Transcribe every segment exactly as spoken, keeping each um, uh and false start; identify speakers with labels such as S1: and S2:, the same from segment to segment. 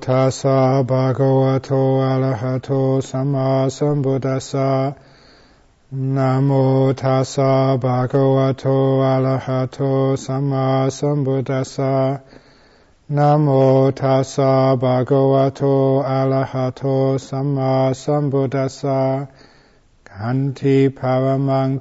S1: tassa bhagavato arahato samma sambuddhassa. Namo tassa bhagavato arahato samma sambuddhassa. Namo tassa bhagavato arahato samma sambuddhassa. Kanti paramang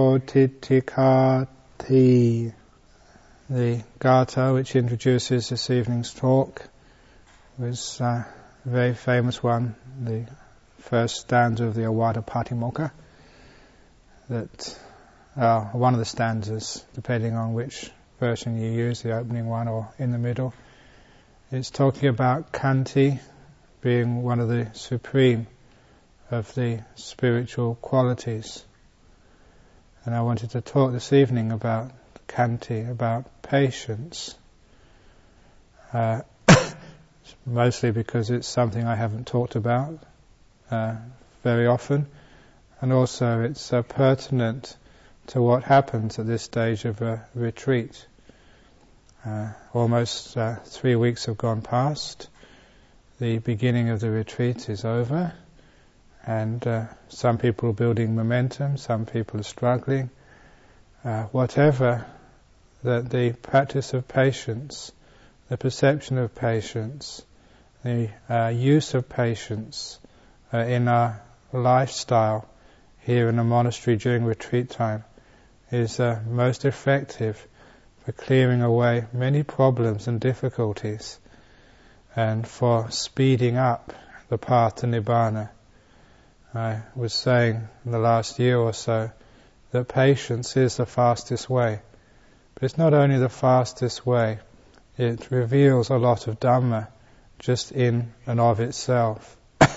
S1: tapotitikati. The Gatha, which introduces this evening's talk, was uh, a very famous one, the first stanza of the Awada Patimokkha, that uh, one of the stanzas, depending on which version you use, the opening one or in the middle, it's talking about Kanti being one of the supreme of the spiritual qualities. And I wanted to talk this evening about Kanti, about patience, uh, mostly because it's something I haven't talked about uh, very often, and also it's uh, pertinent to what happens at this stage of a retreat. Uh, almost uh, three weeks have gone past, the beginning of the retreat is over, and uh, some people are building momentum, some people are struggling. Uh, whatever, that the practice of patience, the perception of patience, the uh, use of patience uh, in our lifestyle here in the monastery during retreat time is uh, most effective for clearing away many problems and difficulties and for speeding up the path to Nibbana. I was saying in the last year or so that patience is the fastest way. But it's not only the fastest way, it reveals a lot of Dhamma just in and of itself.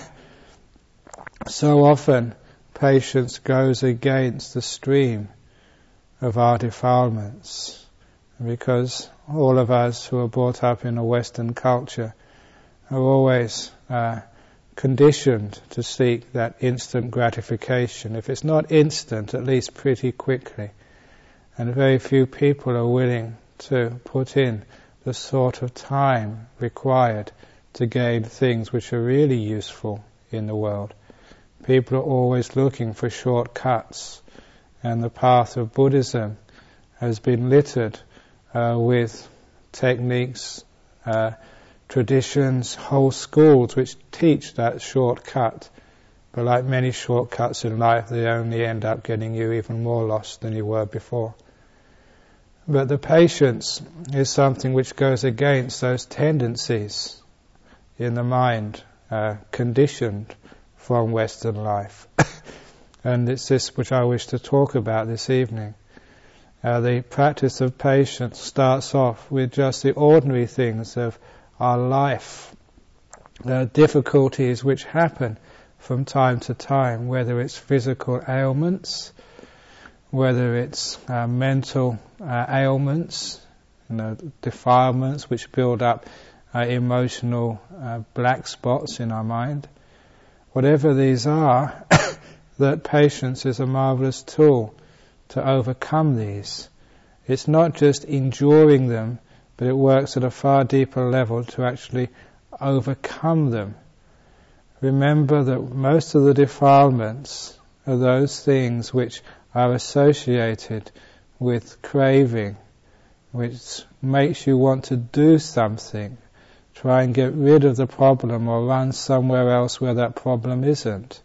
S1: So often patience goes against the stream of our defilements, because all of us who are brought up in a Western culture are always uh, conditioned to seek that instant gratification. If it's not instant, at least pretty quickly. And very few people are willing to put in the sort of time required to gain things which are really useful in the world. People are always looking for shortcuts, and the path of Buddhism has been littered uh, with techniques, uh, traditions, whole schools which teach that shortcut. But like many shortcuts in life, they only end up getting you even more lost than you were before. But the patience is something which goes against those tendencies in the mind, uh, conditioned from Western life. And it's this which I wish to talk about this evening. Uh, the practice of patience starts off with just the ordinary things of our life, the difficulties which happen from time to time, whether it's physical ailments, whether it's uh, mental uh, ailments, you know, defilements which build up uh, emotional uh, black spots in our mind. Whatever these are, that patience is a marvelous tool to overcome these. It's not just enduring them, but it works at a far deeper level to actually overcome them. Remember that most of the defilements are those things which are associated with craving, which makes you want to do something, try and get rid of the problem or run somewhere else where that problem isn't.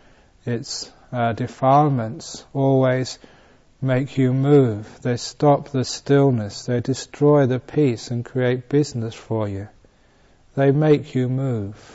S1: Its uh, defilements always make you move. They stop the stillness, they destroy the peace and create business for you. They make you move.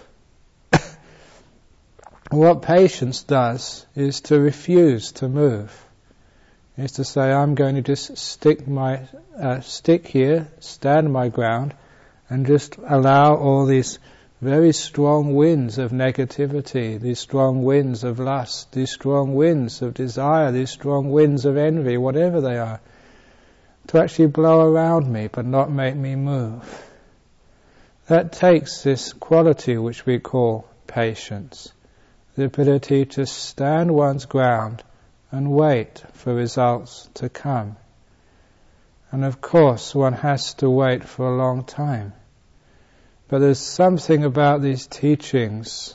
S1: What patience does is to refuse to move. Is to say, I'm going to just stick my uh, stick here, stand my ground, and just allow all these very strong winds of negativity, these strong winds of lust, these strong winds of desire, these strong winds of envy, whatever they are, to actually blow around me but not make me move. That takes this quality which we call patience, the ability to stand one's ground and wait for results to come. And of course one has to wait for a long time. But there's something about these teachings,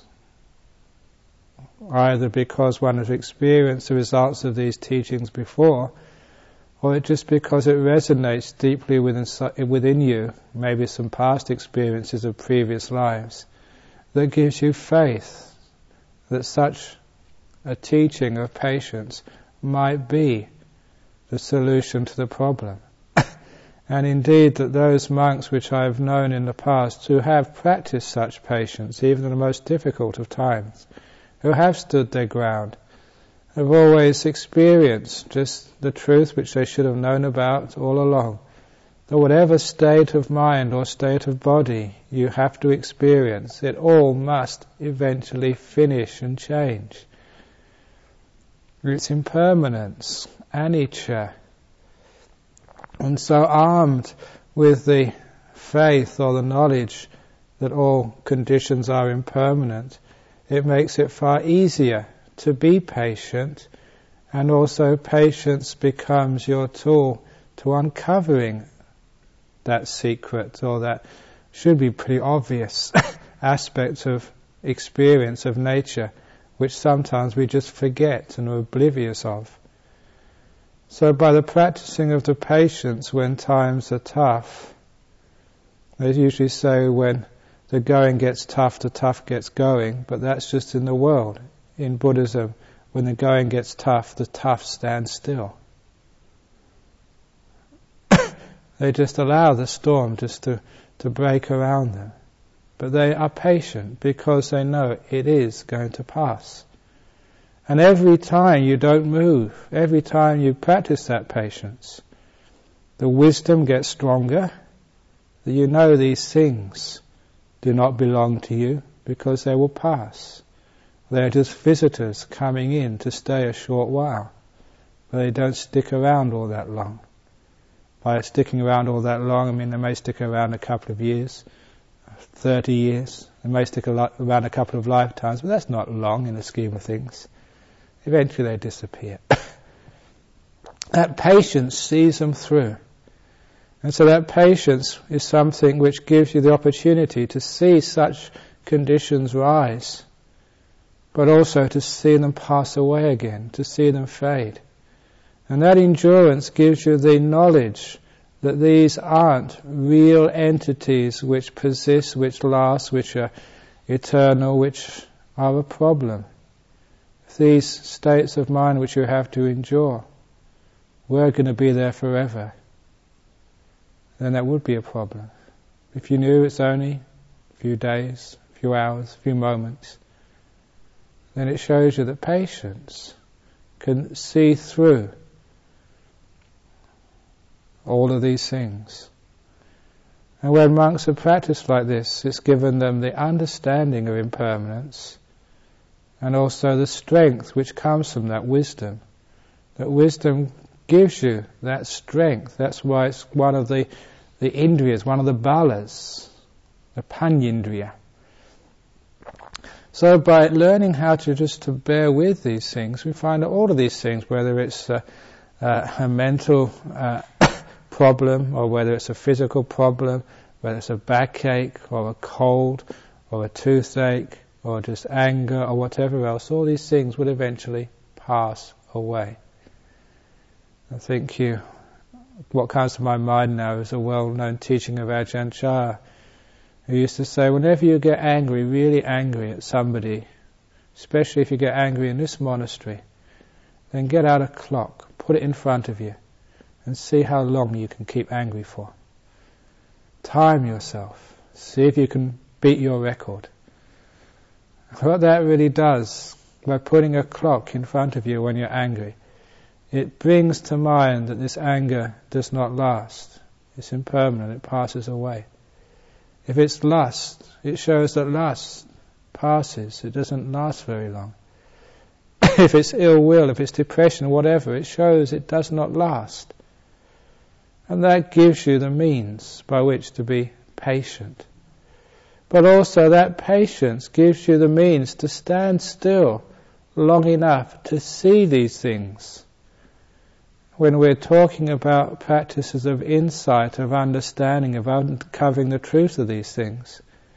S1: either because one has experienced the results of these teachings before, or just because it resonates deeply within, within you, maybe some past experiences of previous lives, that gives you faith that such a teaching of patience might be the solution to the problem. And indeed that those monks which I have known in the past who have practiced such patience, even in the most difficult of times, who have stood their ground, have always experienced just the truth which they should have known about all along, that whatever state of mind or state of body you have to experience, it all must eventually finish and change. Its impermanence, anicca. And so armed with the faith or the knowledge that all conditions are impermanent, it makes it far easier to be patient, and also patience becomes your tool to uncovering that secret, or that should be pretty obvious aspect of experience of nature, which sometimes we just forget and are oblivious of. So by the practicing of the patience when times are tough, they usually say when the going gets tough, the tough gets going, but that's just in the world. In Buddhism, when the going gets tough, the tough stand still. They just allow the storm just to, to break around them. But they are patient because they know it is going to pass. And every time you don't move, every time you practice that patience, the wisdom gets stronger, that you know these things do not belong to you because they will pass. They're just visitors coming in to stay a short while, but they don't stick around all that long. By sticking around all that long, I mean they may stick around a couple of years, thirty years, they may stick around a couple of lifetimes, but that's not long in the scheme of things. Eventually they disappear. That patience sees them through. And so that patience is something which gives you the opportunity to see such conditions rise, but also to see them pass away again, to see them fade. And that endurance gives you the knowledge that these aren't real entities which persist, which last, which are eternal, which are a problem. These states of mind which you have to endure were going to be there forever, then that would be a problem. If you knew it's only a few days, a few hours, a few moments, then it shows you that patience can see through all of these things. And when monks have practiced like this, it's given them the understanding of impermanence, and also the strength which comes from that wisdom. That wisdom gives you that strength. That's why it's one of the, the indriyas, one of the balas, the panyindriya. So by learning how to just to bear with these things, we find that all of these things, whether it's a, a, a mental uh, problem, or whether it's a physical problem, whether it's a backache, or a cold, or a toothache, or just anger, or whatever else, all these things will eventually pass away. I think you, what comes to my mind now is a well-known teaching of Ajahn Chah, who used to say, whenever you get angry, really angry at somebody, especially if you get angry in this monastery, then get out a clock, put it in front of you, and see how long you can keep angry for. Time yourself. See if you can beat your record. What that really does, by putting a clock in front of you when you're angry, it brings to mind that this anger does not last. It's impermanent, it passes away. If it's lust, it shows that lust passes, it doesn't last very long. If it's ill will, if it's depression, whatever, it shows it does not last. And that gives you the means by which to be patient. But also that patience gives you the means to stand still long enough to see these things. When we're talking about practices of insight, of understanding, of uncovering the truth of these things,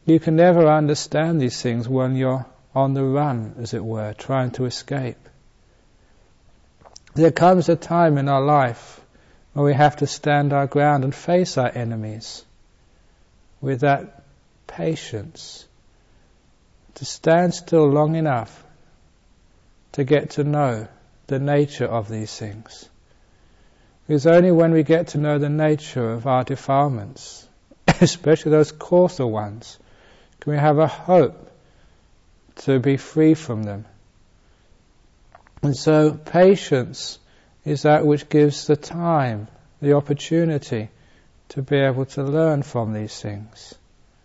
S1: You can never understand these things when you're on the run, as it were, trying to escape. There comes a time in our life where we have to stand our ground and face our enemies with that patience, to stand still long enough to get to know the nature of these things. Because only when we get to know the nature of our defilements, especially those coarser ones, can we have a hope to be free from them. And so patience is that which gives the time, the opportunity to be able to learn from these things.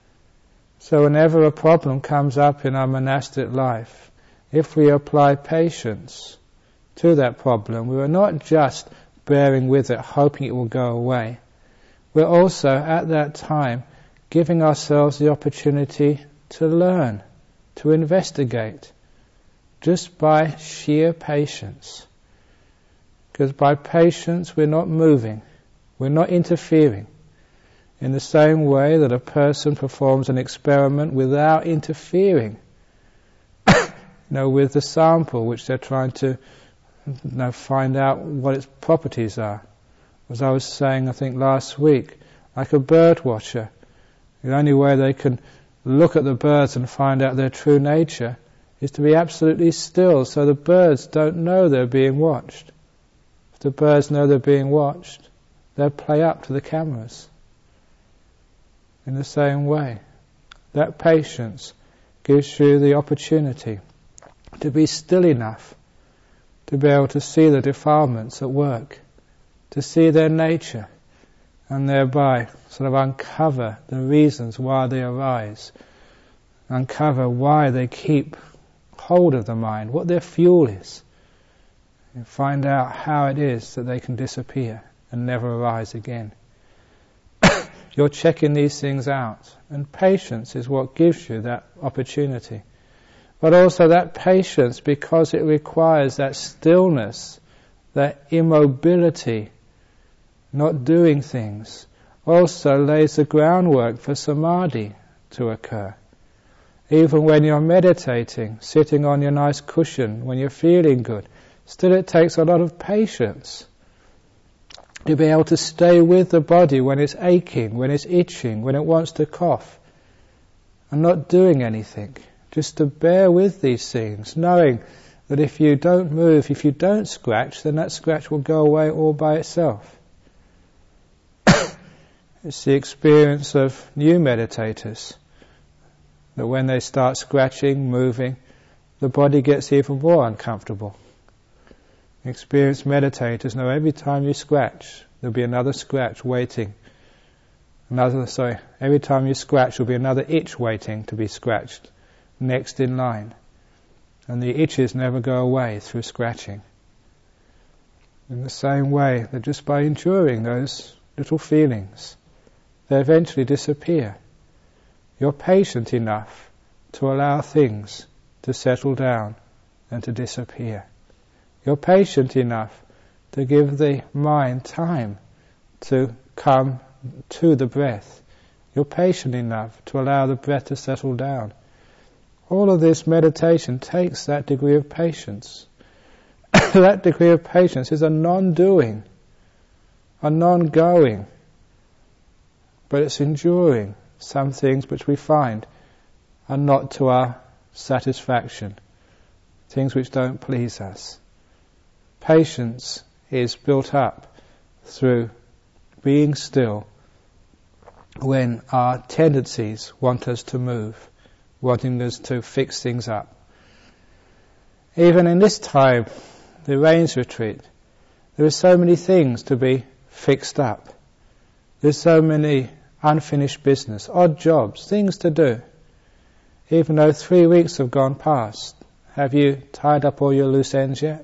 S1: So whenever a problem comes up in our monastic life, if we apply patience to that problem, we are not just bearing with it, hoping it will go away. We're also, at that time, giving ourselves the opportunity to learn, to investigate, just by sheer patience. Because by patience we're not moving, we're not interfering. In the same way that a person performs an experiment without interfering, you know, with the sample which they're trying to, you know, find out what its properties are. As I was saying, I think last week, like a bird watcher, the only way they can look at the birds and find out their true nature is to be absolutely still, so the birds don't know they're being watched. If the birds know they're being watched, they'll play up to the cameras. In the same way, that patience gives you the opportunity to be still enough to be able to see the defilements at work, to see their nature, and thereby sort of uncover the reasons why they arise, uncover why they keep hold of the mind, what their fuel is, and find out how it is that they can disappear and never arise again. You're checking these things out, and patience is what gives you that opportunity. But also that patience, because it requires that stillness, that immobility, not doing things, also lays the groundwork for samadhi to occur. Even when you're meditating, sitting on your nice cushion, when you're feeling good, still it takes a lot of patience to be able to stay with the body when it's aching, when it's itching, when it wants to cough, and not doing anything. Just to bear with these things, knowing that if you don't move, if you don't scratch, then that scratch will go away all by itself. It's the experience of new meditators, that when they start scratching, moving, the body gets even more uncomfortable. Experienced meditators know every time you scratch, there'll be another scratch waiting. Another, sorry, every time you scratch, there'll be another itch waiting to be scratched, next in line. And the itches never go away through scratching. In the same way, that just by enduring those little feelings, they eventually disappear. You're patient enough to allow things to settle down and to disappear. You're patient enough to give the mind time to come to the breath. You're patient enough to allow the breath to settle down. All of this meditation takes that degree of patience. That degree of patience is a non-doing, a non-going, but it's enduring some things which we find are not to our satisfaction, things which don't please us. Patience is built up through being still when our tendencies want us to move, wanting us to fix things up. Even in this time, the Rains Retreat, there are so many things to be fixed up. There's so many unfinished business, odd jobs, things to do. Even though three weeks have gone past, have you tied up all your loose ends yet?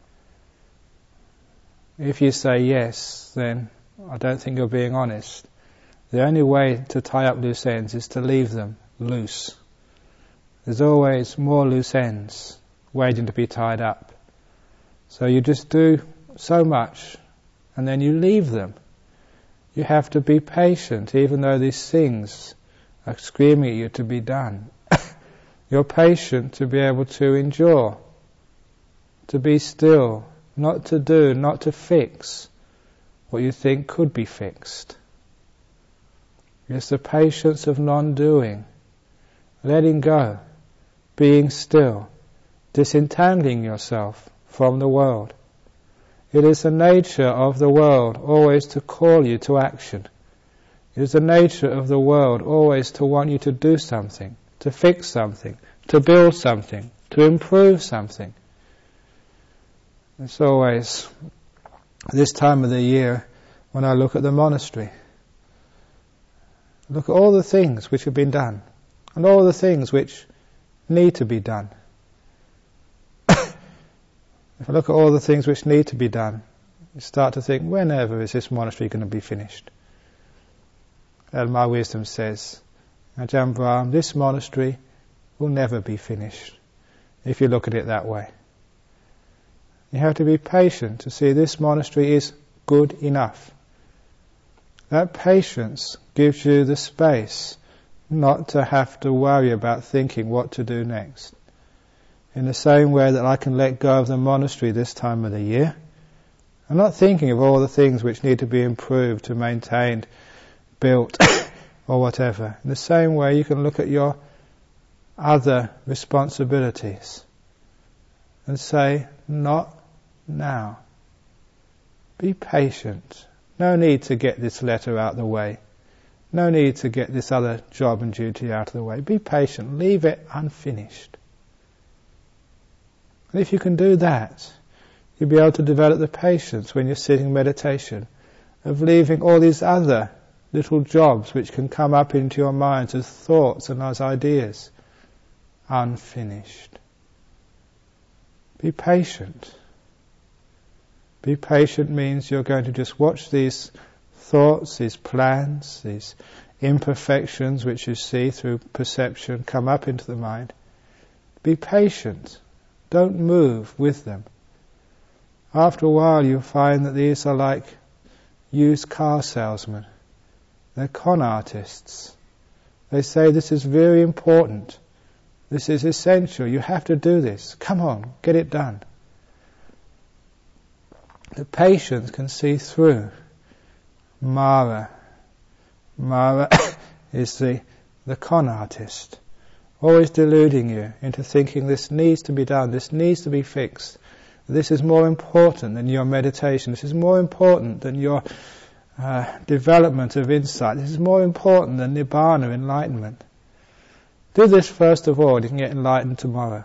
S1: If you say yes, then I don't think you're being honest. The only way to tie up loose ends is to leave them loose. There's always more loose ends waiting to be tied up. So you just do so much and then you leave them. You have to be patient, even though these things are screaming at you to be done. You're patient to be able to endure, to be still, not to do, not to fix what you think could be fixed. It's the patience of non-doing, letting go, being still, disentangling yourself from the world. It is the nature of the world always to call you to action. It is the nature of the world always to want you to do something, to fix something, to build something, to improve something. It's always this time of the year when I look at the monastery. Look at all the things which have been done, and all the things which need to be done. If I look at all the things which need to be done, you start to think, whenever is this monastery going to be finished? And my wisdom says, Ajahn Brahm, this monastery will never be finished, if you look at it that way. You have to be patient to see this monastery is good enough. That patience gives you the space not to have to worry about thinking what to do next. In the same way that I can let go of the monastery this time of the year, I'm not thinking of all the things which need to be improved, to maintained, built, or whatever. In the same way you can look at your other responsibilities and say, not now. Be patient. No need to get this letter out of the way. No need to get this other job and duty out of the way. Be patient. Leave it unfinished. And if you can do that, you'll be able to develop the patience when you're sitting meditation of leaving all these other little jobs which can come up into your mind as thoughts and as ideas unfinished. Be patient. Be patient means you're going to just watch these thoughts, these plans, these imperfections which you see through perception come up into the mind. Be patient. Don't move with them. After a while you'll find that these are like used car salesmen. They're con artists. They say this is very important. This is essential. You have to do this. Come on, get it done. The patience can see through Mara. Mara is the, the con artist, always deluding you into thinking this needs to be done, this needs to be fixed. This is more important than your meditation. This is more important than your uh, development of insight. This is more important than Nibbana, enlightenment. Do this first of all, you can get enlightened tomorrow.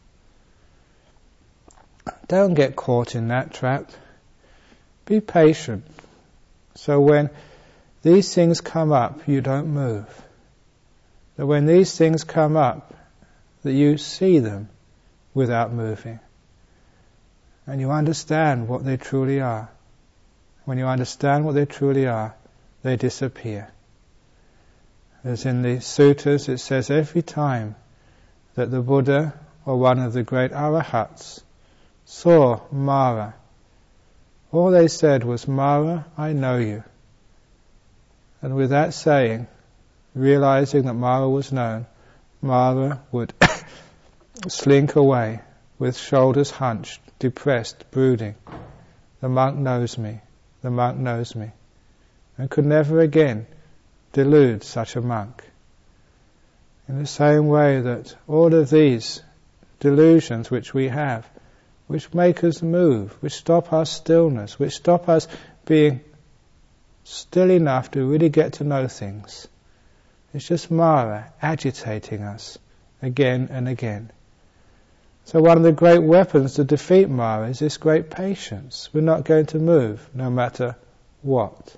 S1: Don't get caught in that trap. Be patient. So when these things come up, you don't move. That when these things come up, that you see them without moving. And you understand what they truly are. When you understand what they truly are, they disappear. As in the sutras, it says every time that the Buddha or one of the great arahats saw Mara, all they said was, Mara, I know you. And with that saying, realizing that Mara was known, Mara would slink away with shoulders hunched, depressed, brooding. The monk knows me, the monk knows me. And could never again delude such a monk. In the same way that all of these delusions which we have, which make us move, which stop our stillness, which stop us being still enough to really get to know things. It's just Mara agitating us again and again. So one of the great weapons to defeat Mara is this great patience. We're not going to move no matter what.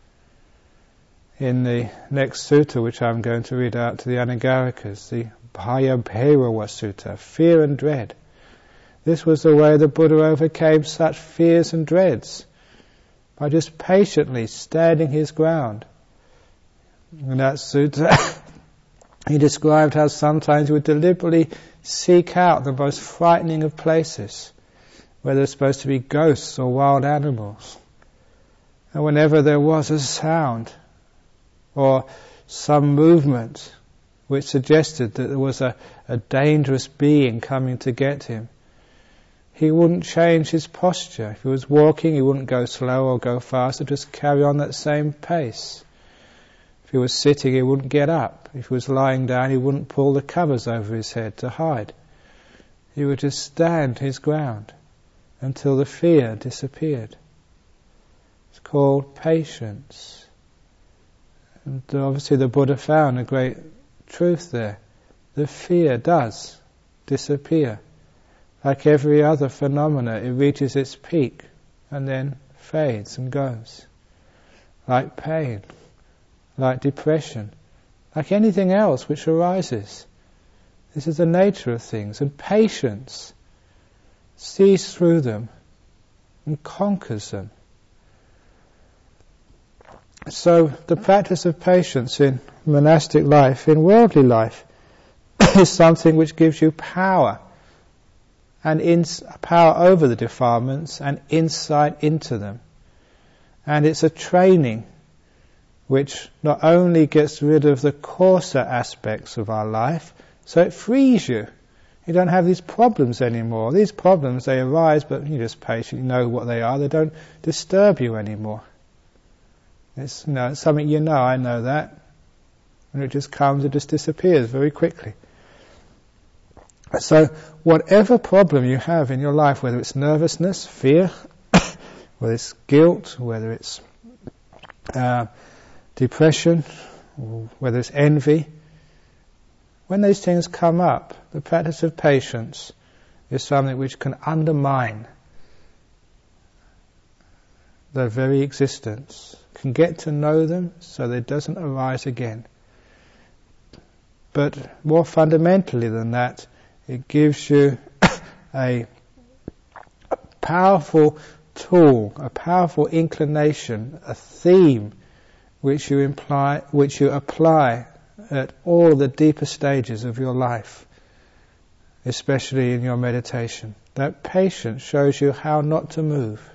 S1: In the next sutta, which I'm going to read out to the Anagarikas, the Bhaya Bhairava Sutta, fear and dread. This was the way the Buddha overcame such fears and dreads, by just patiently standing his ground. In that sutta, he described how sometimes he would deliberately seek out the most frightening of places, where there's supposed to be ghosts or wild animals. And whenever there was a sound, or some movement which suggested that there was a, a dangerous being coming to get him, he wouldn't change his posture. If he was walking, he wouldn't go slow or go fast, he'd just carry on that same pace. If he was sitting, he wouldn't get up. If he was lying down, he wouldn't pull the covers over his head to hide. He would just stand his ground until the fear disappeared. It's called patience. And obviously the Buddha found a great truth there. The fear does disappear. Like every other phenomena, it reaches its peak and then fades and goes. Like pain, like depression, like anything else which arises. This is the nature of things. And patience sees through them and conquers them. So the practice of patience in monastic life, in worldly life, is something which gives you power, and ins- power over the defilements and insight into them. And it's a training which not only gets rid of the coarser aspects of our life, so it frees you. You don't have these problems anymore. These problems, they arise, but you're just patient, you know what they are, they don't disturb you anymore. It's, you know, it's something you know, I know that. When it just comes, it just disappears very quickly. So whatever problem you have in your life, whether it's nervousness, fear, whether it's guilt, whether it's uh, depression, or whether it's envy, when these things come up, the practice of patience is something which can undermine their very existence, can get to know them so that it doesn't arise again. But more fundamentally than that, it gives you a, a powerful tool, a powerful inclination, a theme which you imply, which you apply at all the deeper stages of your life, especially in your meditation. That patience shows you how not to move.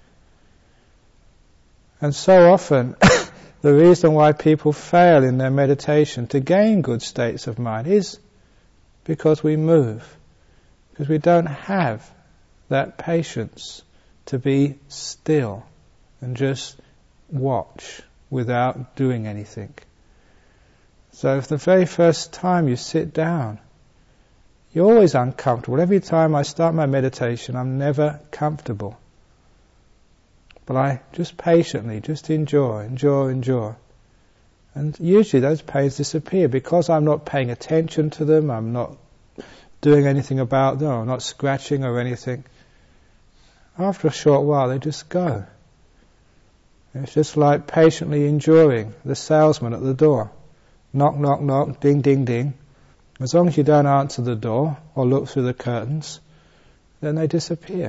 S1: And so often, the reason why people fail in their meditation to gain good states of mind is because we move, because we don't have that patience to be still and just watch without doing anything. So if the very first time you sit down, you're always uncomfortable. Every time I start my meditation, I'm never comfortable. But I just patiently, just enjoy, enjoy, enjoy. And usually those pains disappear because I'm not paying attention to them, I'm not doing anything about them, I'm not scratching or anything. After a short while they just go. It's just like patiently enjoying the salesman at the door. Knock, knock, knock, ding, ding, ding. As long as you don't answer the door or look through the curtains, then they disappear.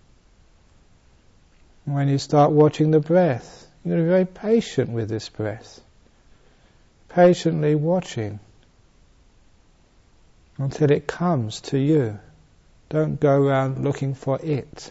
S1: When you start watching the breath, you're going to be very patient with this breath. Patiently watching until it comes to you. Don't go around looking for it.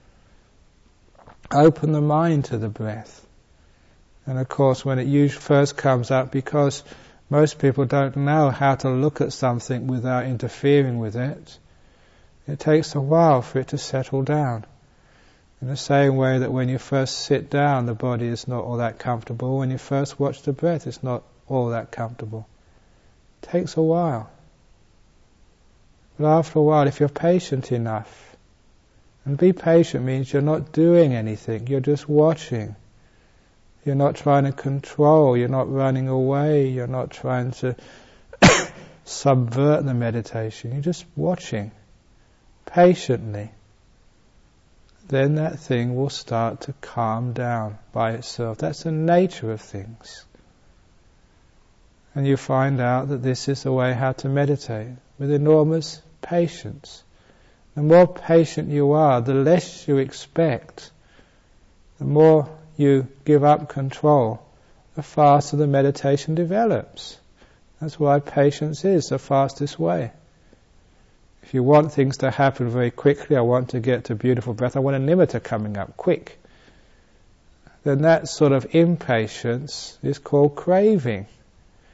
S1: Open the mind to the breath. And of course, when it usually first comes up, because most people don't know how to look at something without interfering with it, it takes a while for it to settle down. In the same way that when you first sit down, the body is not all that comfortable. When you first watch the breath, it's not all that comfortable. It takes a while. But after a while, if you're patient enough, and be patient means you're not doing anything, you're just watching. You're not trying to control, you're not running away, you're not trying to subvert the meditation, you're just watching patiently. Then that thing will start to calm down by itself. That's the nature of things. And you find out that this is the way how to meditate, with enormous patience. The more patient you are, the less you expect. The more you give up control, the faster the meditation develops. That's why patience is the fastest way. If you want things to happen very quickly, I want to get to beautiful breath, I want a nimitta coming up quick, then that sort of impatience is called craving.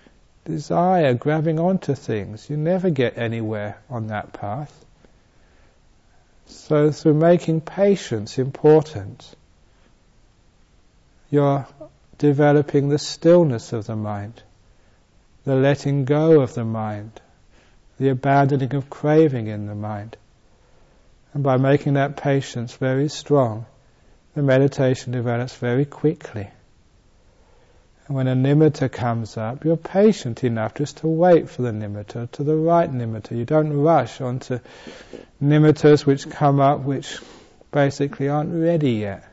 S1: desire, grabbing onto things. You never get anywhere on that path. So through making patience important, you're developing the stillness of the mind, the letting go of the mind, the abandoning of craving in the mind. And by making that patience very strong, the meditation develops very quickly. And when a nimitta comes up, you're patient enough just to wait for the nimitta, to the right nimitta. You don't rush onto nimittas which come up which basically aren't ready yet.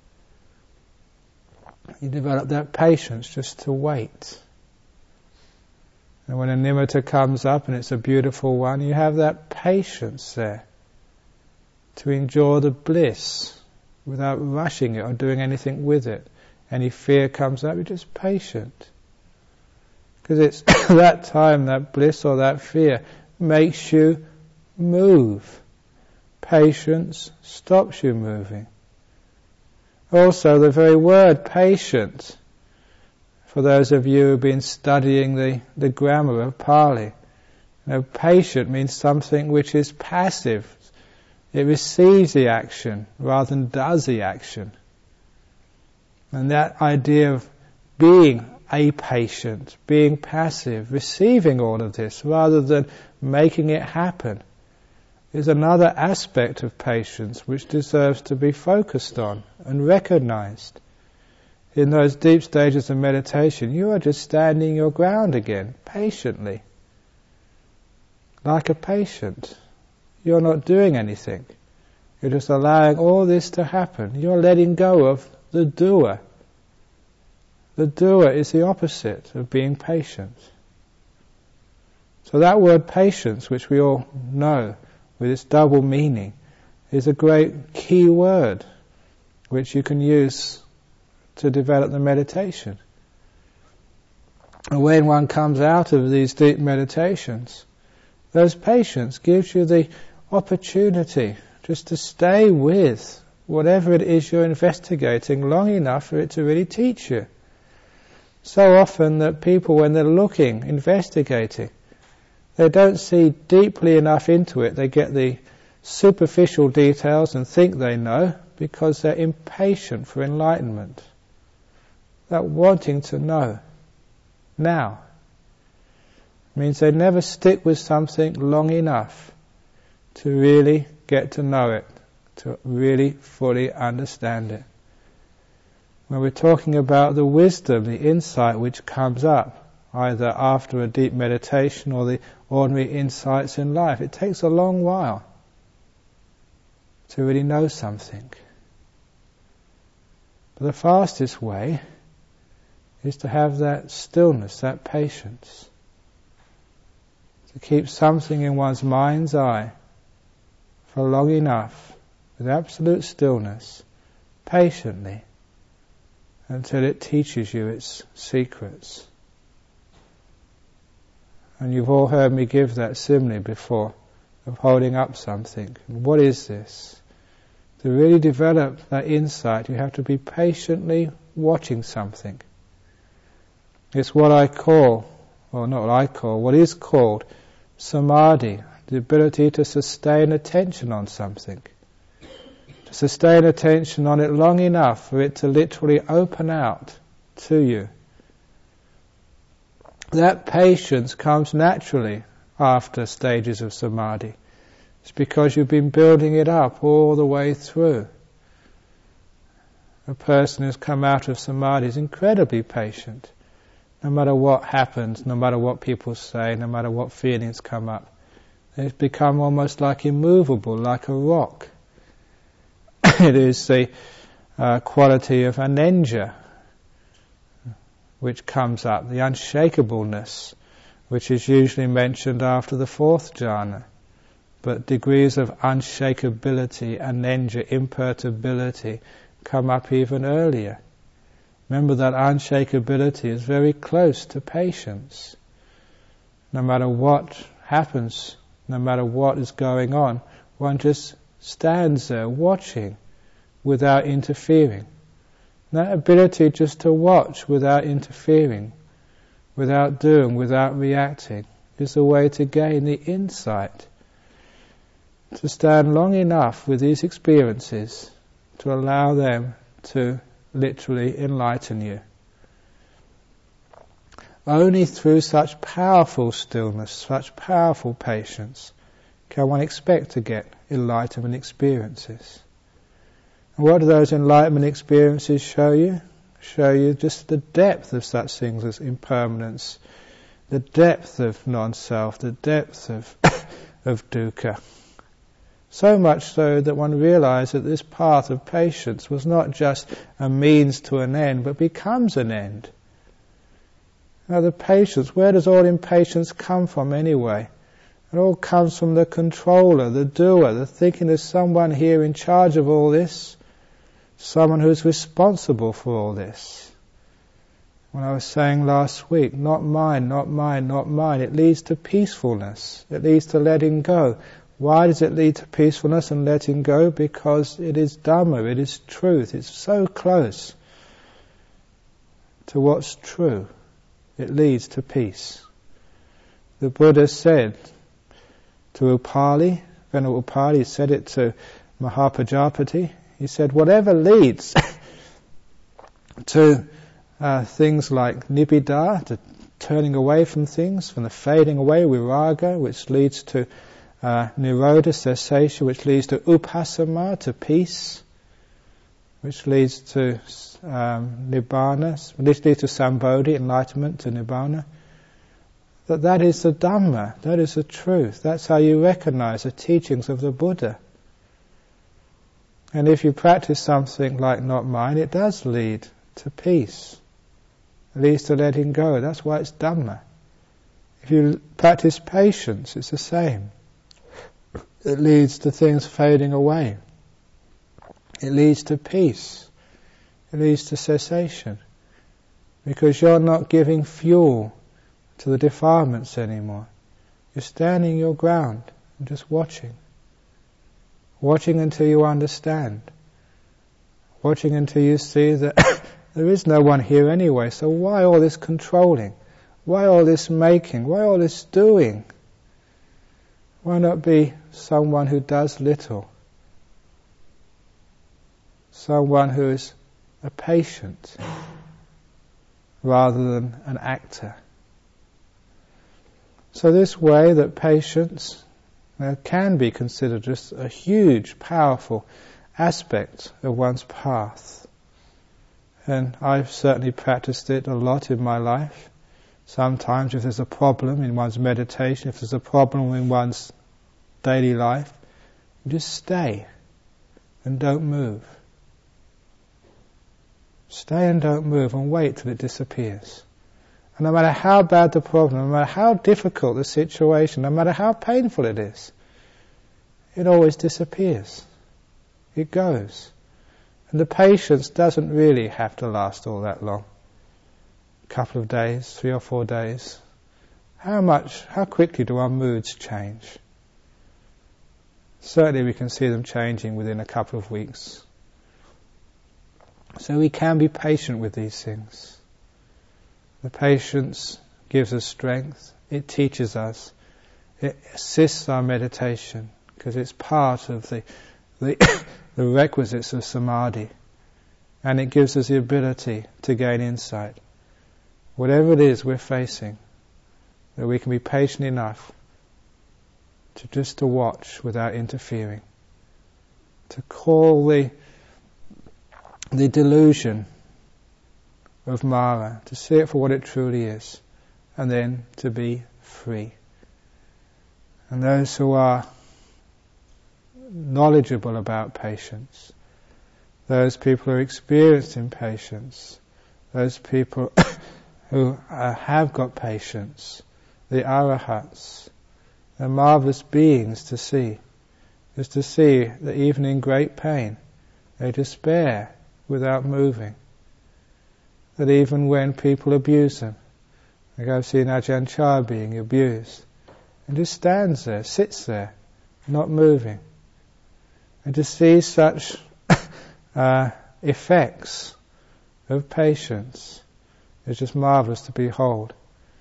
S1: You develop that patience just to wait. And when a nimitta comes up and it's a beautiful one, you have that patience there to enjoy the bliss without rushing it or doing anything with it. Any fear comes up, you're just patient. Because it's that time, that bliss or that fear makes you move. Patience stops you moving. Also, the very word patient, for those of you who've been studying the, the grammar of Pali, you know, patient means something which is passive. It receives the action rather than does the action. And that idea of being a patient, being passive, receiving all of this rather than making it happen, is another aspect of patience which deserves to be focused on and recognized. In those deep stages of meditation, you are just standing your ground again, patiently. Like a patient. You're not doing anything. You're just allowing all this to happen. You're letting go of the doer. The doer is the opposite of being patient. So that word patience, which we all know with its double meaning, is a great key word which you can use to develop the meditation. And when one comes out of these deep meditations, those patience gives you the opportunity just to stay with whatever it is you're investigating long enough for it to really teach you. So often that people, when they're looking, investigating, they don't see deeply enough into it. They get the superficial details and think they know because they're impatient for enlightenment. That wanting to know now means they never stick with something long enough to really get to know it, to really fully understand it. When we're talking about the wisdom, the insight which comes up, either after a deep meditation or the ordinary insights in life, it takes a long while to really know something. But the fastest way is to have that stillness, that patience, to keep something in one's mind's eye for long enough, with absolute stillness, patiently, until it teaches you its secrets. And you've all heard me give that simile before, of holding up something. What is this? To really develop that insight, you have to be patiently watching something. It's what I call, or not what I call, what is called samadhi, the ability to sustain attention on something. To sustain attention on it long enough for it to literally open out to you. That patience comes naturally after stages of samadhi. It's because you've been building it up all the way through. A person who's come out of samadhi is incredibly patient. No matter what happens, no matter what people say, no matter what feelings come up, they've become almost like immovable, like a rock. It is the uh, quality of anenja which comes up, the unshakableness, which is usually mentioned after the fourth jhana. But degrees of unshakability, anenja, imperturbability, come up even earlier. Remember that unshakability is very close to patience. No matter what happens, no matter what is going on, one just stands there watching without interfering. That ability just to watch without interfering without doing, without reacting, is a way to gain the insight, to stand long enough with these experiences to allow them to literally enlighten you. Only through such powerful stillness, such powerful patience, can one expect to get enlightenment experiences. And what do those enlightenment experiences show you? Show you just the depth of such things as impermanence, the depth of non-self, the depth of of dukkha. So much so that one realized that this path of patience was not just a means to an end, but becomes an end. Now the patience, where does all impatience come from anyway? It all comes from the controller, the doer, the thinking there's someone here in charge of all this, someone who's responsible for all this. When I was saying last week, not mine, not mine, not mine, it leads to peacefulness. It leads to letting go. Why does it lead to peacefulness and letting go? Because it is Dhamma, it is truth. It's so close to what's true. It leads to peace. The Buddha said to Upali, Venerable Upali said it to Mahapajapati, he said, whatever leads to uh, things like nibbida, to turning away from things, from the fading away, viraga, which leads to uh, nirodha, cessation, which leads to upasama, to peace, which leads to um, nibbana, which leads to sambodhi, enlightenment, to nibbana. That that is the Dhamma, that is the truth. That's how you recognize the teachings of the Buddha. And if you practice something like not mine, it does lead to peace. It leads to letting go. That's why it's Dhamma. If you practice patience, it's the same. It leads to things fading away. It leads to peace. It leads to cessation. Because you're not giving fuel to the defilements anymore. You're standing your ground and just watching. Watching until you understand. Watching until you see that there is no one here anyway, so why all this controlling? Why all this making? Why all this doing? Why not be someone who does little? Someone who is a patient rather than an actor. So this way that patience uh, can be considered just a huge, powerful aspect of one's path. And I've certainly practiced it a lot in my life. Sometimes if there's a problem in one's meditation, if there's a problem in one's daily life, you just stay and don't move. Stay and don't move and wait till it disappears. And no matter how bad the problem, no matter how difficult the situation, no matter how painful it is, it always disappears. It goes. And the patience doesn't really have to last all that long. A couple of days, three or four days. How much, how quickly do our moods change? Certainly we can see them changing within a couple of weeks. So we can be patient with these things. The patience gives us strength, it teaches us, it assists our meditation, because it's part of the, the, the requisites of samadhi, and it gives us the ability to gain insight. Whatever it is we're facing, that we can be patient enough to just to watch without interfering, to call the the delusion of Mara, to see it for what it truly is, and then to be free. And those who are knowledgeable about patience, those people who are experienced in patience, those people who uh, have got patience, the arahats, they're marvellous beings to see, is to see that even in great pain, they despair without moving. That even when people abuse them, like I've seen Ajahn Chah being abused, and just stands there, sits there, not moving. And to see such uh, effects of patience is just marvellous to behold.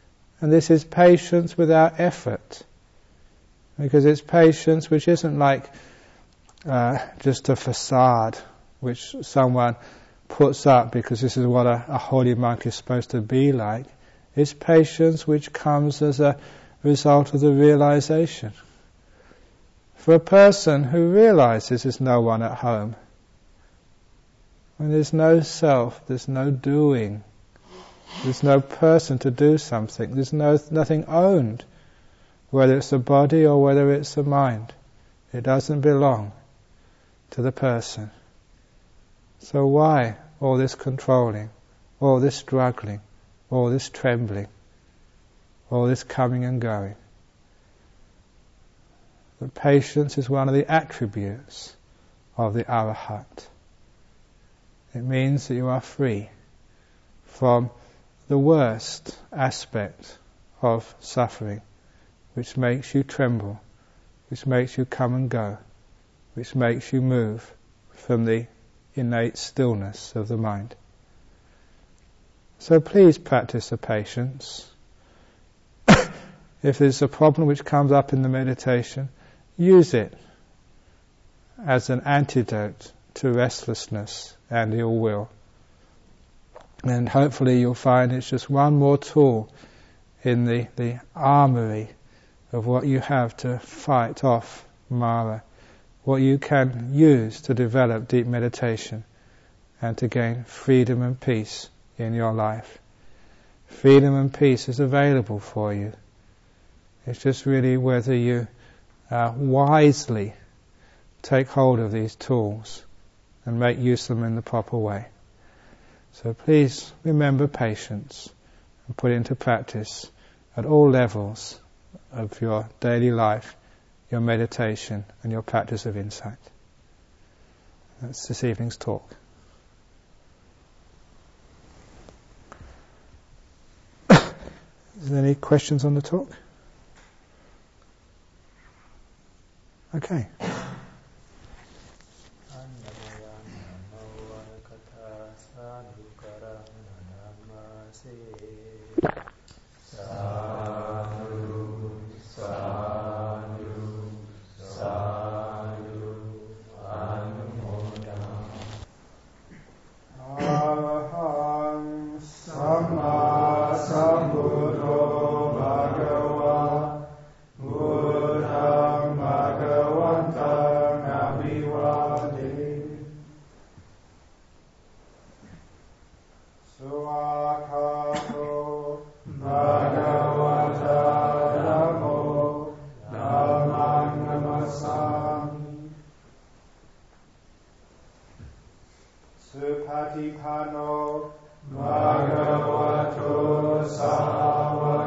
S1: And this is patience without effort. Because it's patience which isn't like uh, just a facade which someone puts up because this is what a, a holy monk is supposed to be like. It's patience which comes as a result of the realization. For a person who realizes there's no one at home, when there's no self, there's no doing, there's no person to do something, there's no nothing owned, whether it's the body or whether it's the mind. It doesn't belong to the person. So why all this controlling, all this struggling, all this trembling, all this coming and going? But patience is one of the attributes of the Arahat. It means that you are free from the worst aspect of suffering, which makes you tremble, which makes you come and go, which makes you move from the innate stillness of the mind. So please practice the patience. If there's a problem which comes up in the meditation, use it as an antidote to restlessness and ill will. And hopefully you'll find it's just one more tool in the, the armory of what you have to fight off Mara, what you can use to develop deep meditation and to gain freedom and peace in your life. Freedom and peace is available for you. It's just really whether you uh, wisely take hold of these tools and make use of them in the proper way. So please remember patience and put it into practice at all levels of your daily life, your meditation and your practice of insight. That's this evening's talk. Is there any questions on the talk? Okay.
S2: Supatipanno Bhagavato Sāvaka